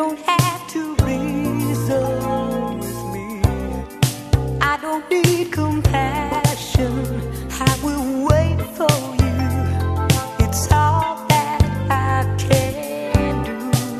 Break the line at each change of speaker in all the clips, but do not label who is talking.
don't have to reason with me. I don't need compassion. I will wait for you. It's all that I can do.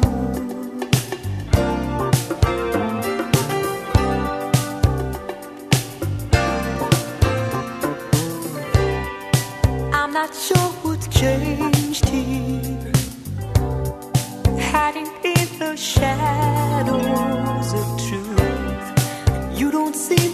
I'm not sure what's changed here, hiding in the shadows of truth. You don't see